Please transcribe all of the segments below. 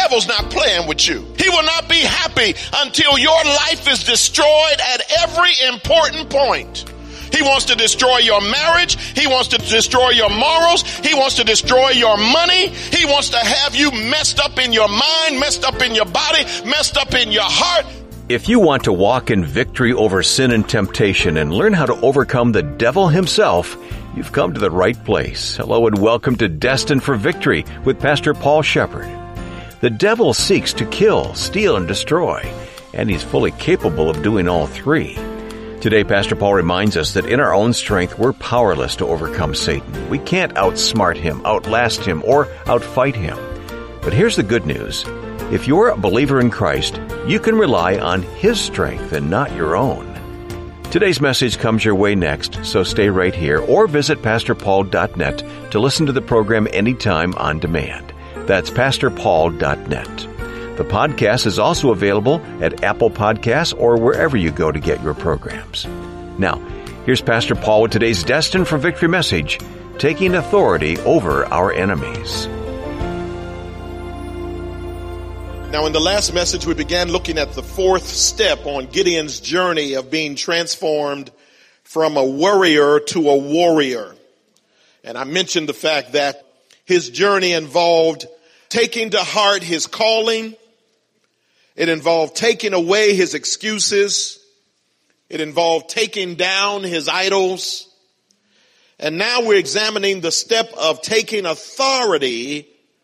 devil's not playing with you. He will not be happy until your life is destroyed at every important point. He wants to destroy your marriage. He wants to destroy your morals. He wants to destroy your money. He wants to have you messed up in your mind, messed up in your body, messed up in your heart. If you want to walk in victory over sin and temptation and learn how to overcome the devil himself, you've come to the right place. Hello and welcome to Destined for Victory with Pastor Paul Shepherd. The devil seeks to kill, steal, and destroy, and he's fully capable of doing all three. Today, Pastor Paul reminds us that in our own strength, we're powerless to overcome Satan. We can't outsmart him, outlast him, or outfight him. But here's the good news. If you're a believer in Christ, you can rely on his strength and not your own. Today's message comes your way next, so stay right here or visit PastorPaul.net to listen to the program anytime on demand. That's PastorPaul.net. The podcast is also available at Apple Podcasts or wherever you go to get your programs. Now, here's Pastor Paul with today's Destined for Victory message, taking authority over our enemies. Now, in the last message, we began looking at the fourth step on Gideon's journey of being transformed from a worrier to a warrior. And I mentioned the fact that his journey involved taking to heart his calling. It involved taking away his excuses. It involved taking down his idols. And now we're examining the step of taking authority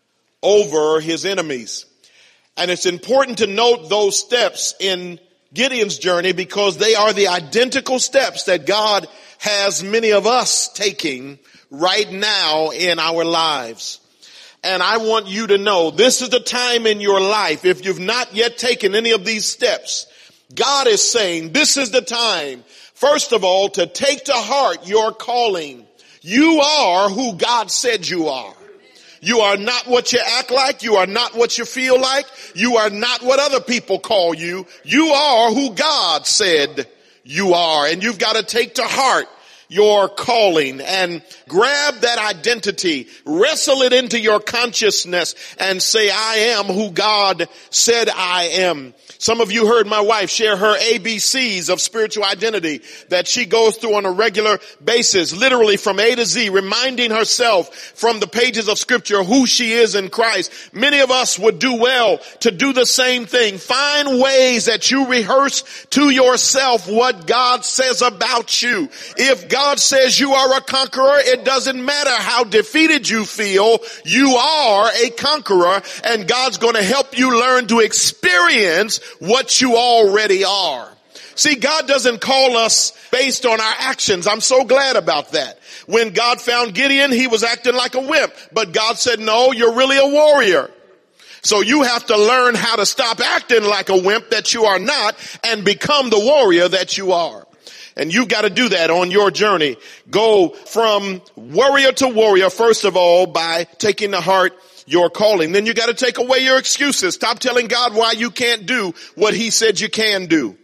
over his enemies. And it's important to note those steps in Gideon's journey because they are the identical steps that God has many of us taking right now in our lives. And I want you to know this is the time in your life, if you've not yet taken any of these steps, God is saying this is the time, first of all, to take to heart your calling. You are who God said you are. You are not what you act like. You are not what you feel like. You are not what other people call you. You are who God said you are. And you've got to take to heart your calling and grab that identity, wrestle it into your consciousness and say, I am who God said I am. Some of you heard my wife share her ABCs of spiritual identity that she goes through on a regular basis, literally from A to Z, reminding herself from the pages of scripture who she is in Christ. Many of us would do well to do the same thing. Find ways that you rehearse to yourself what God says about you. If God says you are a conqueror, it doesn't matter how defeated you feel. You are a conqueror, and God's going to help you learn to experience what you already are. See, God doesn't call us based on our actions. I'm so glad about that. When God found Gideon, he was acting like a wimp, but God said, no, you're really a warrior. So you have to learn how to stop acting like a wimp that you are not and become the warrior that you are. And you've got to do that on your journey. Go from warrior to warrior, first of all, by taking to heart your calling. Then you got to take away your excuses. Stop telling God why you can't do what he said you can do.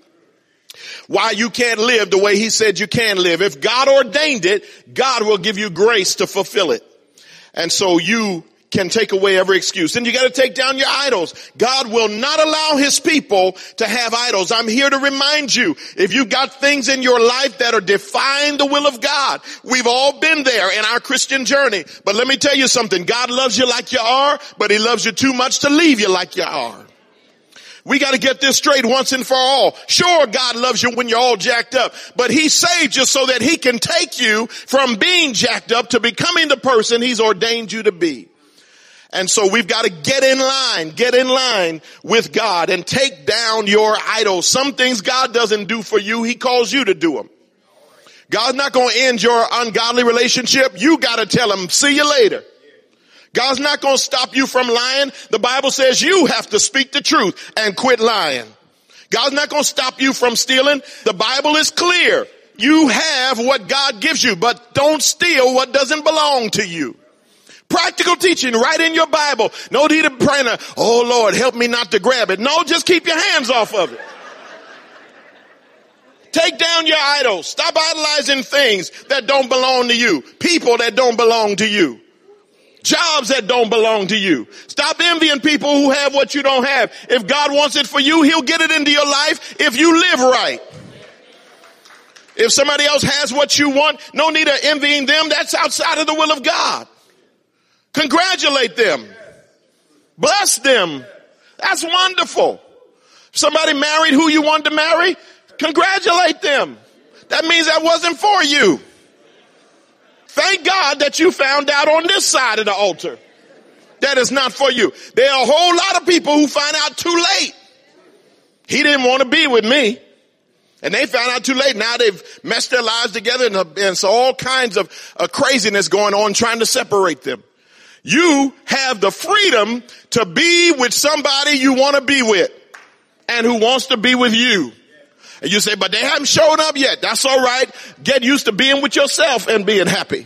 Why you can't live the way he said you can live. If God ordained it, God will give you grace to fulfill it. And so you can take away every excuse. Then you got to take down your idols. God will not allow his people to have idols. I'm here to remind you, if you've got things in your life that are defying the will of God, we've all been there in our Christian journey. But let me tell you something. God loves you like you are, but he loves you too much to leave you like you are. We got to get this straight once and for all. Sure, God loves you when you're all jacked up, but he saved you so that he can take you from being jacked up to becoming the person he's ordained you to be. And so we've got to get in line with God and take down your idols. Some things God doesn't do for you, he calls you to do them. God's not going to end your ungodly relationship. You got to tell him, see you later. God's not going to stop you from lying. The Bible says you have to speak the truth and quit lying. God's not going to stop you from stealing. The Bible is clear. You have what God gives you, but don't steal what doesn't belong to you. Practical teaching right in your Bible. No need of praying, oh Lord, help me not to grab it. No, just keep your hands off of it. Take down your idols. Stop idolizing things that don't belong to you. People that don't belong to you. Jobs that don't belong to you. Stop envying people who have what you don't have. If God wants it for you, he'll get it into your life if you live right. If somebody else has what you want, no need of envying them. That's outside of the will of God. Congratulate them. Bless them. That's wonderful. Somebody married who you wanted to marry, congratulate them. That means that wasn't for you. Thank God that you found out on this side of the altar that is not for you. There are a whole lot of people who find out too late. He didn't want to be with me. And they found out too late. Now they've messed their lives together and so all kinds of craziness going on trying to separate them. You have the freedom to be with somebody you want to be with and who wants to be with you. And you say, but they haven't shown up yet. That's all right. Get used to being with yourself and being happy.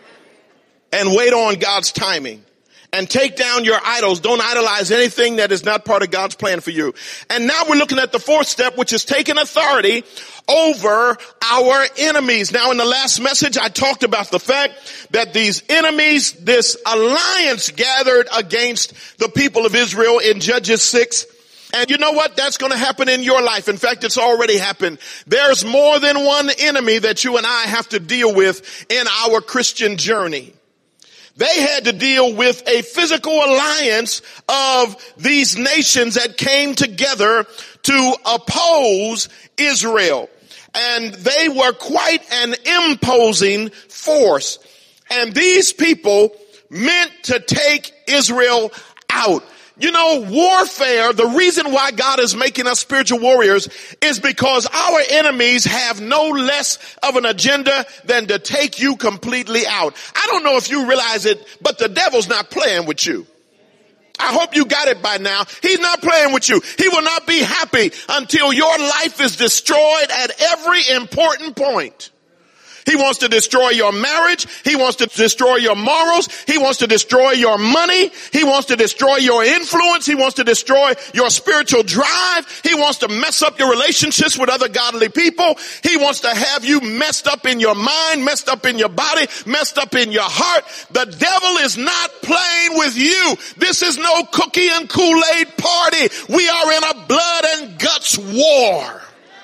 And wait on God's timing. And take down your idols. Don't idolize anything that is not part of God's plan for you. And now we're looking at the fourth step, which is taking authority over our enemies. Now in the last message, I talked about the fact that these enemies, this alliance gathered against the people of Israel in Judges 6. And you know what? That's going to happen in your life. In fact, it's already happened. There's more than one enemy that you and I have to deal with in our Christian journey. They had to deal with a physical alliance of these nations that came together to oppose Israel. And they were quite an imposing force. And these people meant to take Israel out. You know, warfare, the reason why God is making us spiritual warriors is because our enemies have no less of an agenda than to take you completely out. I don't know if you realize it, but the devil's not playing with you. I hope you got it by now. He's not playing with you. He will not be happy until your life is destroyed at every important point. He wants to destroy your marriage. He wants to destroy your morals. He wants to destroy your money. He wants to destroy your influence. He wants to destroy your spiritual drive. He wants to mess up your relationships with other godly people. He wants to have you messed up in your mind, messed up in your body, messed up in your heart. The devil is not playing with you. This is no cookie and Kool-Aid party. We are in a blood and guts war.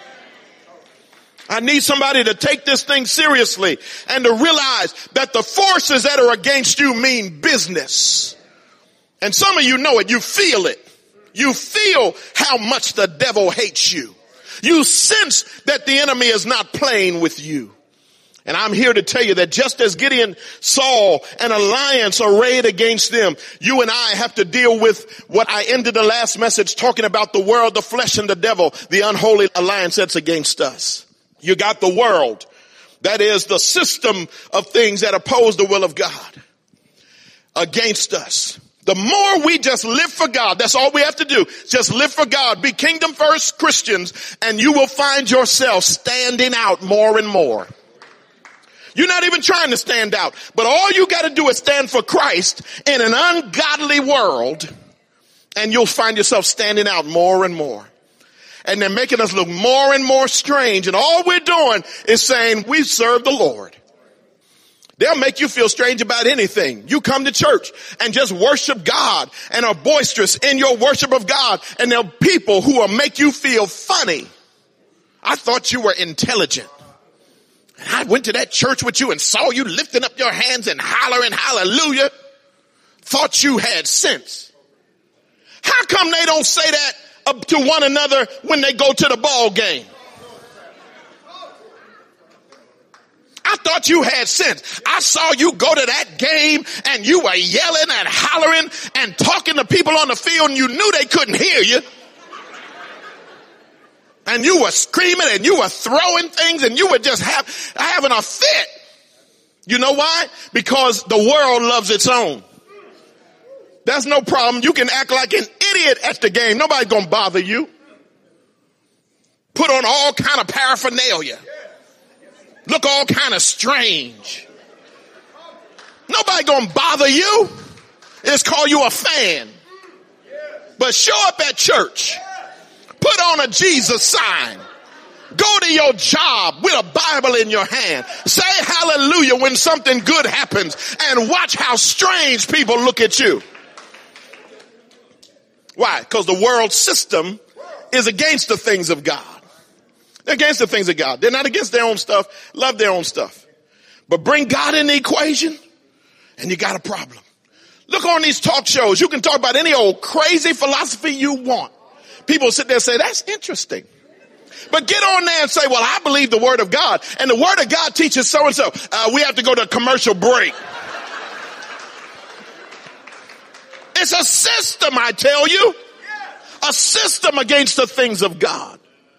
I need somebody to take this thing seriously and to realize that the forces that are against you mean business. And some of you know it. You feel it. You feel how much the devil hates you. You sense that the enemy is not playing with you. And I'm here to tell you that just as Gideon saw an alliance arrayed against them, you and I have to deal with what I ended the last message talking about: the world, the flesh, and the devil, the unholy alliance that's against us. You got the world. That is the system of things that oppose the will of God against us. The more we just live for God, that's all we have to do. Just live for God. Be kingdom first Christians, and you will find yourself standing out more and more. You're not even trying to stand out, but all you got to do is stand for Christ in an ungodly world, and you'll find yourself standing out more and more. And they're making us look more and more strange. And all we're doing is saying we serve the Lord. They'll make you feel strange about anything. You come to church and just worship God and are boisterous in your worship of God. And there are people who will make you feel funny. I thought you were intelligent. And I went to that church with you and saw you lifting up your hands and hollering hallelujah. Thought you had sense. How come they don't say that up to one another when they go to the ball game? I thought you had sense. I saw you go to that game and you were yelling and hollering and talking to people on the field, and you knew they couldn't hear you. And you were screaming and you were throwing things and you were just having a fit. You know why? Because the world loves its own. That's no problem. You can act like an idiot at the game. Nobody's going to bother you. Put on all kind of paraphernalia. Look all kind of strange. Nobody going to bother you. It's called you a fan. But show up at church. Put on a Jesus sign. Go to your job with a Bible in your hand. Say hallelujah when something good happens, and watch how strange people look at you. Why? Because the world system is against the things of God. They're against the things of God. They're not against their own stuff, love their own stuff. But bring God in the equation and you got a problem. Look on these talk shows. You can talk about any old crazy philosophy you want. People sit there and say, that's interesting. But get on there and say, well, I believe the word of God, and the word of God teaches so and so. We have to go to a commercial break. It's a system, I tell you. A system against the things of God.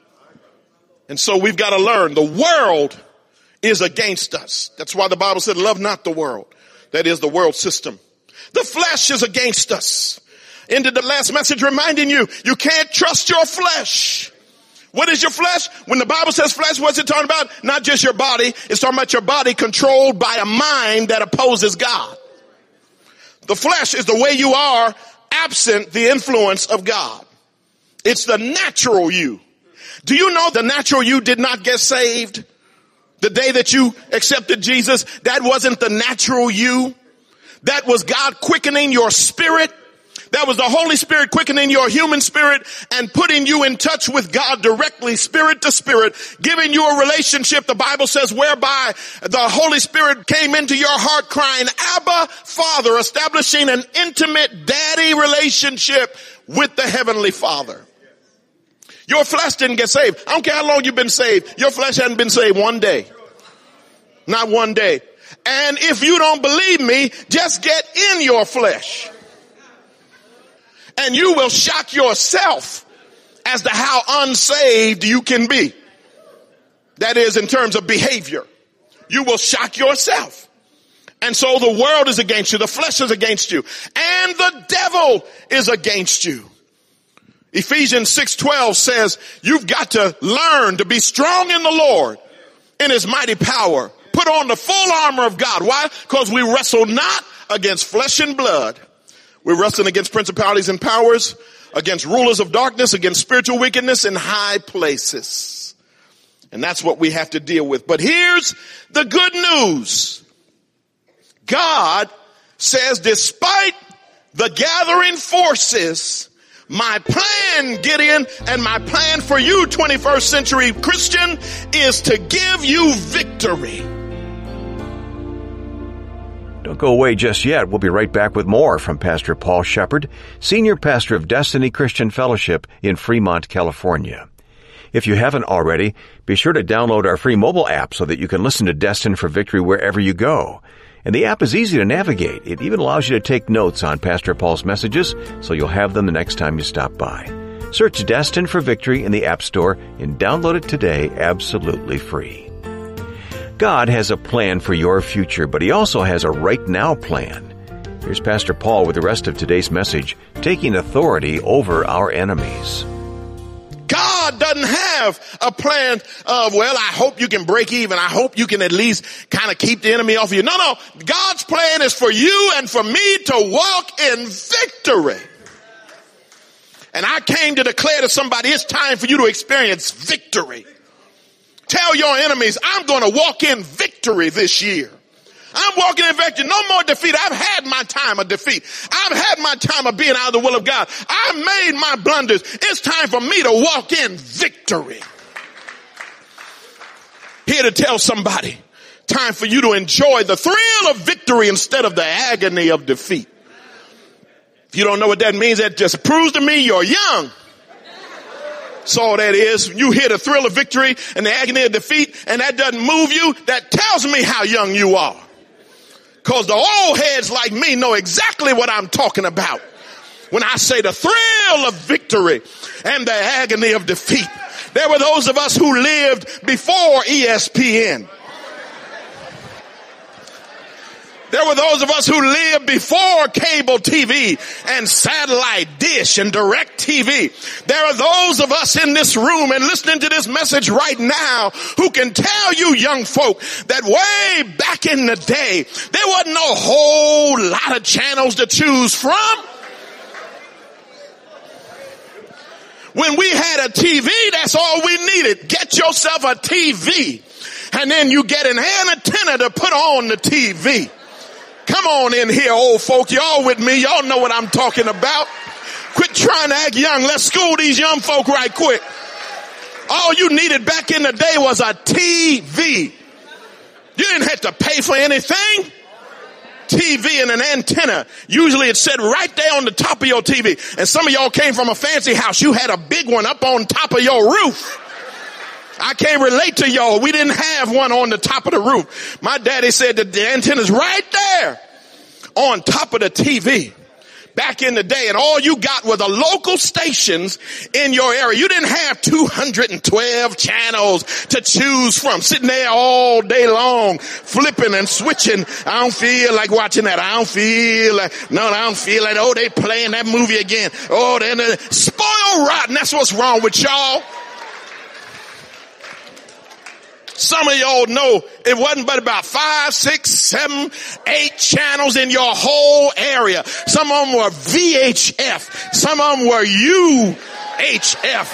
And so we've got to learn the world is against us. That's why the Bible said, love not the world. That is the world system. The flesh is against us. Ended the last message reminding you, you can't trust your flesh. What is your flesh? When the Bible says flesh, what's it talking about? Not just your body. It's talking about your body controlled by a mind that opposes God. The flesh is the way you are, absent the influence of God. It's the natural you. Do you know the natural you did not get saved? The day that you accepted Jesus, that wasn't the natural you. That was God quickening your spirit. That was the Holy Spirit quickening your human spirit and putting you in touch with God directly, spirit to spirit, giving you a relationship, the Bible says, whereby the Holy Spirit came into your heart crying, Abba, Father, establishing an intimate daddy relationship with the Heavenly Father. Your flesh didn't get saved. I don't care how long you've been saved. Your flesh hadn't been saved one day. Not one day. And if you don't believe me, just get in your flesh. And you will shock yourself as to how unsaved you can be. That is, in terms of behavior. You will shock yourself. And so the world is against you. The flesh is against you. And the devil is against you. Ephesians 6:12 says, you've got to learn to be strong in the Lord, in his mighty power. Put on the full armor of God. Why? Because we wrestle not against flesh and blood. We're wrestling against principalities and powers, against rulers of darkness, against spiritual wickedness in high places. And that's what we have to deal with. But here's the good news. God says, despite the gathering forces, my plan, Gideon, and my plan for you, 21st century Christian, is to give you victory. Don't go away just yet. We'll be right back with more from Pastor Paul Shepard, Senior Pastor of Destiny Christian Fellowship in Fremont, California. If you haven't already, be sure to download our free mobile app so that you can listen to Destined for Victory wherever you go. And the app is easy to navigate. It even allows you to take notes on Pastor Paul's messages, so you'll have them the next time you stop by. Search Destined for Victory in the App Store and download it today absolutely free. God has a plan for your future, but he also has a right now plan. Here's Pastor Paul with the rest of today's message, taking authority over our enemies. God doesn't have a plan of, well, I hope you can break even. I hope you can at least kind of keep the enemy off of you. No. God's plan is for you and for me to walk in victory. And I came to declare to somebody, it's time for you to experience victory. Tell your enemies, I'm going to walk in victory this year. I'm walking in victory. No more defeat. I've had my time of defeat. I've had my time of being out of the will of God. I've made my blunders. It's time for me to walk in victory. Here to tell somebody, time for you to enjoy the thrill of victory instead of the agony of defeat. If you don't know what that means, that just proves to me you're young. So all that is, you hear the thrill of victory and the agony of defeat, and that doesn't move you, that tells me how young you are. Because the old heads like me know exactly what I'm talking about when I say the thrill of victory and the agony of defeat. There were those of us who lived before ESPN. There were those of us who lived before cable TV and satellite dish and direct TV. There are those of us in this room and listening to this message right now who can tell you young folk that way back in the day, there wasn't no whole lot of channels to choose from. When we had a TV, that's all we needed. Get yourself a TV. And then you get an antenna to put on the TV. Come on in here, old folk. Y'all with me? Y'all know what I'm talking about. Quit trying to act young. Let's school these young folk right quick. All you needed back in the day was a TV. You didn't have to pay for anything. TV and an antenna. Usually it's set right there on the top of your TV. And some of y'all came from a fancy house. You had a big one up on top of your roof. I can't relate to y'all. We didn't have one on the top of the roof. My daddy said that the antenna's right there on top of the TV back in the day. And all you got were the local stations in your area. You didn't have 212 channels to choose from, sitting there all day long, flipping and switching. I don't feel like watching that. I don't feel like, oh, they playing that movie again. Oh, they're spoiled rotten. That's what's wrong with y'all. Some of y'all know it wasn't but about 5, 6, 7, 8 channels in your whole area. Some of them were VHF. Some of them were UHF.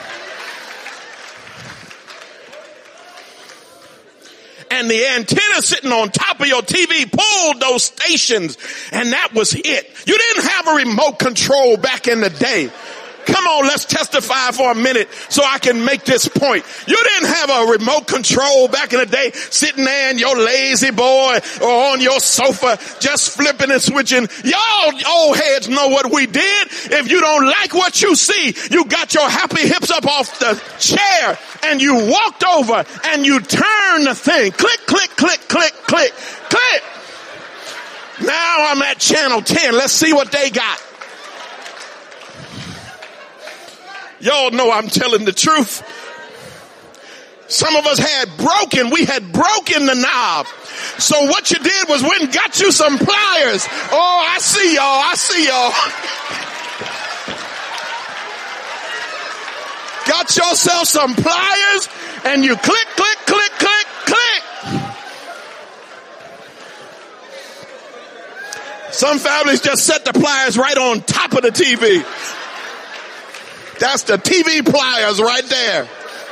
And the antenna sitting on top of your TV pulled those stations, and that was it. You didn't have a remote control back in the day. Come on, let's testify for a minute so I can make this point. You didn't have a remote control back in the day, sitting there in your lazy boy or on your sofa just flipping and switching. Y'all old heads know what we did. If you don't like what you see, you got your happy hips up off the chair and you walked over and you turned the thing. Click, click, click, click, click, click. Now I'm at channel 10. Let's see what they got. Y'all know I'm telling the truth. Some of us we had broken the knob. So what you did was went and got you some pliers. Oh, I see y'all. Got yourself some pliers and you click, click, click, click, click. Some families just set the pliers right on top of the TV. That's the TV pliers right there.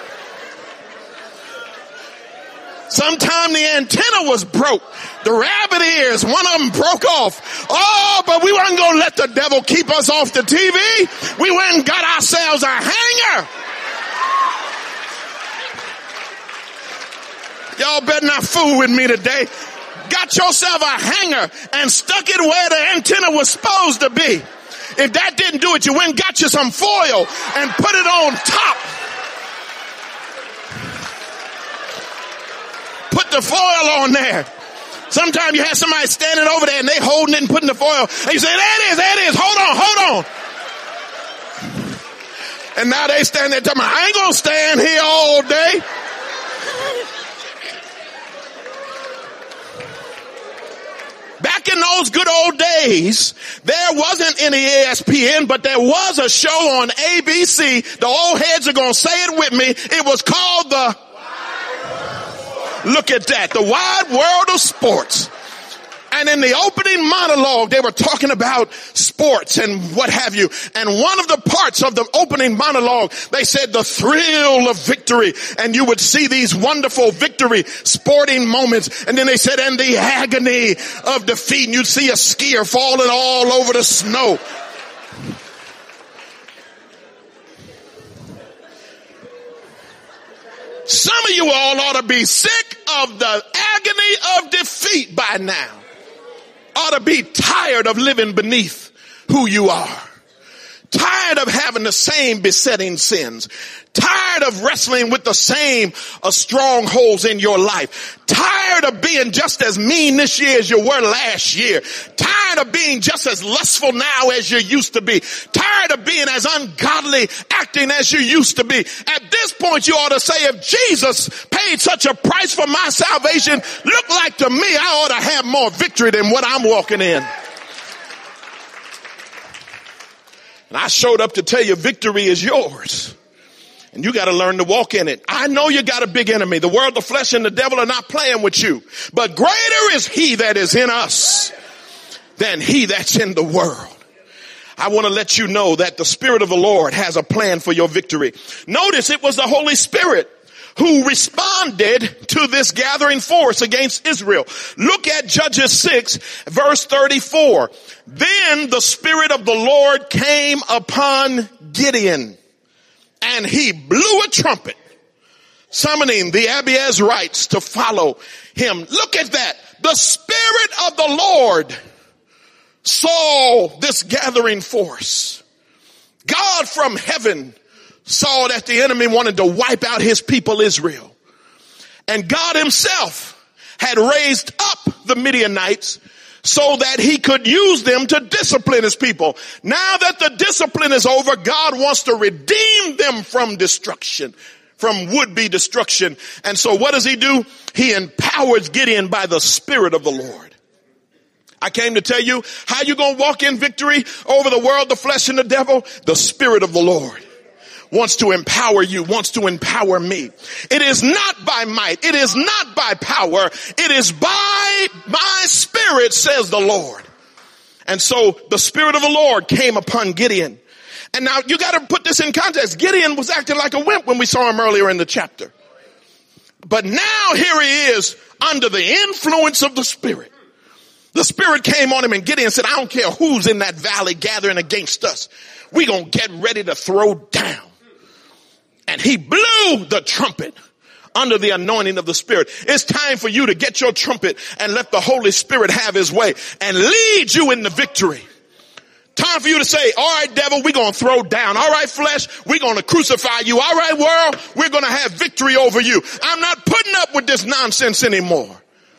Sometime the antenna was broke. The rabbit ears, one of them broke off. Oh, but we weren't going to let the devil keep us off the TV. We went and got ourselves a hanger. Y'all better not fool with me today. Got yourself a hanger and stuck it where the antenna was supposed to be. If that didn't do it, you went and got you some foil and put it on top. Put the foil on there. Sometimes you have somebody standing over there and they holding it and putting the foil. And you say, there it is. Hold on. And now they stand there telling me, I ain't going to stand here all day. Back in those good old days, there wasn't any ESPN, but there was a show on ABC. The old heads are going to say it with me. It was called look at that, the Wide World of Sports. And in the opening monologue, they were talking about sports and what have you. And one of the parts of the opening monologue, they said the thrill of victory. And you would see these wonderful victory sporting moments. And then they said, and the agony of defeat. And you'd see a skier falling all over the snow. Some of you all ought to be sick of the agony of defeat by now. Ought to be tired of living beneath who you are. Tired of having the same besetting sins. Tired of wrestling with the same strongholds in your life. Tired of being just as mean this year as you were last year. Tired of being just as lustful now as you used to be. Tired of being as ungodly acting as you used to be. At this point you ought to say, if Jesus paid such a price for my salvation, look like to me I ought to have more victory than what I'm walking in. And I showed up to tell you victory is yours. And you got to learn to walk in it. I know you got a big enemy. The world, the flesh, and the devil are not playing with you. But greater is he that is in us than he that's in the world. I want to let you know that the Spirit of the Lord has a plan for your victory. Notice it was the Holy Spirit who responded to this gathering force against Israel. Look at Judges 6, verse 34. Then the Spirit of the Lord came upon Gideon, and he blew a trumpet, summoning the Abiezrites to follow him. Look at that. The Spirit of the Lord saw this gathering force. God from heaven saw that the enemy wanted to wipe out his people Israel. And God himself had raised up the Midianites so that he could use them to discipline his people. Now that the discipline is over, God wants to redeem them from destruction, from would-be destruction. And so what does he do? He empowers Gideon by the Spirit of the Lord. I came to tell you how you going to walk in victory over the world, the flesh, and the devil. The Spirit of the Lord wants to empower you, wants to empower me. It is not by might. It is not by power. It is by my Spirit, says the Lord. And so the Spirit of the Lord came upon Gideon. And now you got to put this in context. Gideon was acting like a wimp when we saw him earlier in the chapter. But now here he is under the influence of the Spirit. The Spirit came on him, and Gideon said, I don't care who's in that valley gathering against us. We're going to get ready to throw down. And he blew the trumpet under the anointing of the Spirit. It's time for you to get your trumpet and let the Holy Spirit have his way and lead you into victory. Time for you to say, all right, devil, we're going to throw down. All right, flesh, we're going to crucify you. All right, world, we're going to have victory over you. I'm not putting up with this nonsense anymore.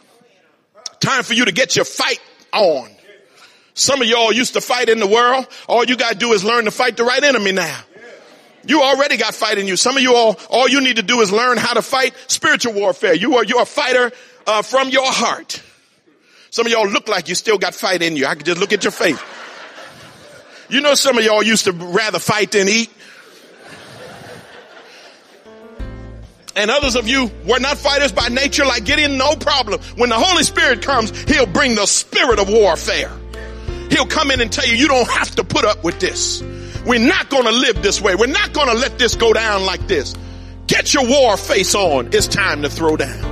Time for you to get your fight on. Some of y'all used to fight in the world. All you got to do is learn to fight the right enemy now. You already got fight in you. Some of you all you need to do is learn how to fight spiritual warfare. You're a fighter from your heart. Some of y'all look like you still got fight in you. I can just look at your face. You know, some of y'all used to rather fight than eat. And others of you were not fighters by nature like Gideon. No problem. When the Holy Spirit comes, he'll bring the spirit of warfare. He'll come in and tell you, you don't have to put up with this. We're not going to live this way. We're not going to let this go down like this. Get your war face on. It's time to throw down.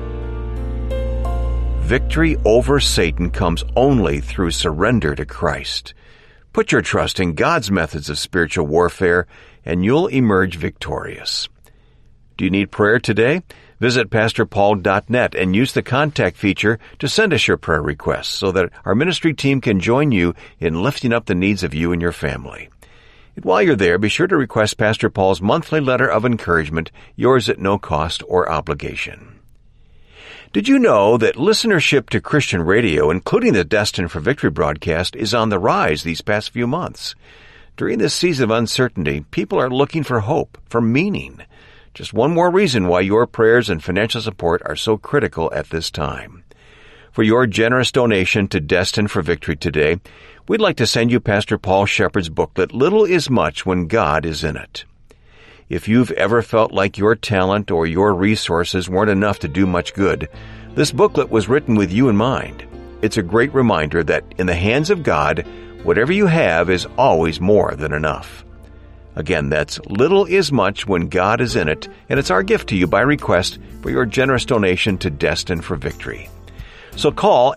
Victory over Satan comes only through surrender to Christ. Put your trust in God's methods of spiritual warfare, and you'll emerge victorious. Do you need prayer today? Visit PastorPaul.net and use the contact feature to send us your prayer requests so that our ministry team can join you in lifting up the needs of you and your family. And while you're there, be sure to request Pastor Paul's monthly letter of encouragement, yours at no cost or obligation. Did you know that listenership to Christian radio, including the Destined for Victory broadcast, is on the rise these past few months? During this season of uncertainty, people are looking for hope, for meaning. Just one more reason why your prayers and financial support are so critical at this time. For your generous donation to Destined for Victory today, we'd like to send you Pastor Paul Shepherd's booklet, Little is Much When God is in It. If you've ever felt like your talent or your resources weren't enough to do much good, this booklet was written with you in mind. It's a great reminder that in the hands of God, whatever you have is always more than enough. Again, that's Little is Much When God is in It, and it's our gift to you by request for your generous donation to Destined for Victory. So call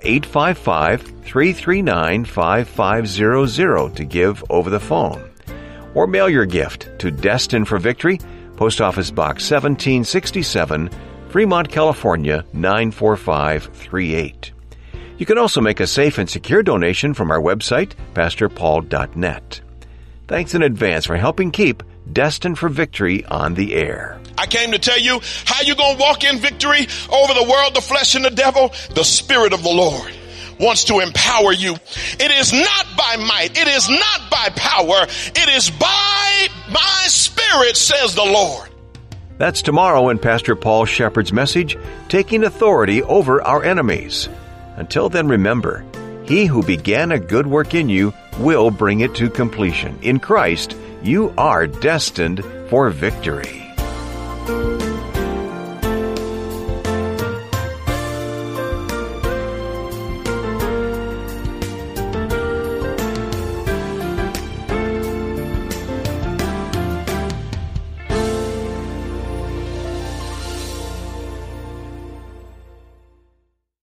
855-339-5500 to give over the phone. Or mail your gift to Destined for Victory, Post Office Box 1767, Fremont, California, 94538. You can also make a safe and secure donation from our website, PastorPaul.net. Thanks in advance for helping keep Destined for Victory on the air. I came to tell you how you're going to walk in victory over the world, the flesh, and the devil. The Spirit of the Lord wants to empower you. It is not by might. It is not by power. It is by my Spirit, says the Lord. That's tomorrow in Pastor Paul Shepherd's message, Taking Authority Over Our Enemies. Until then, remember, he who began a good work in you will bring it to completion. In Christ, you are destined for victory.